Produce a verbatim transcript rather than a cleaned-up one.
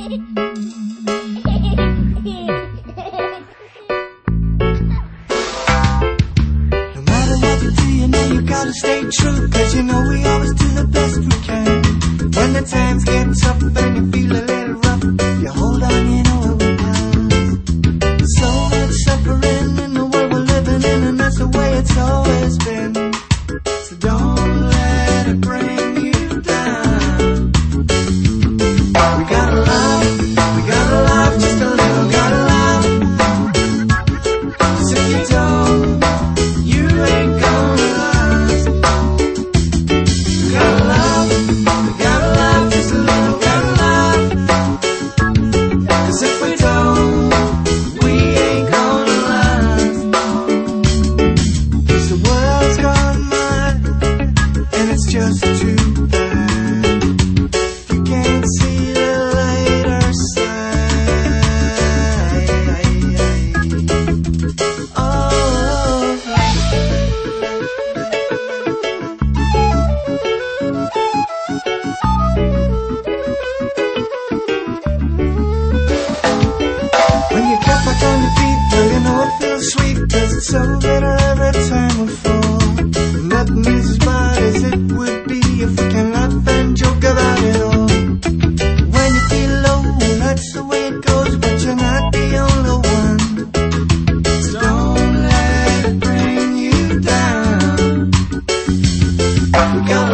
matter what you do, you know you gotta stay true, 'cause you know we always do the best we can. When the times get tough and you feel a little rough, you hold on, you know it will pass. There's so much suffering in the world we're living in, and that's the way it's always been. So don't let it bring you down. We gotta love, we gotta love just a little, gotta love. 'Cause if you don't, you ain't gonna last. We gotta love, we gotta love just a little, gotta love. 'Cause if we don't, we ain't gonna last. 'Cause the world's gone mad, and it's just too bad. You can't see the lighter side. Oh. When you get back on your feet, well, you know it feels sweet, 'cause it's so bitter every time we fall. Nothing is as bad as it would be if we can laugh and joke about it all. When you feel low, that's the way it goes, but you're not the only one. So don't let it bring you down. We gotta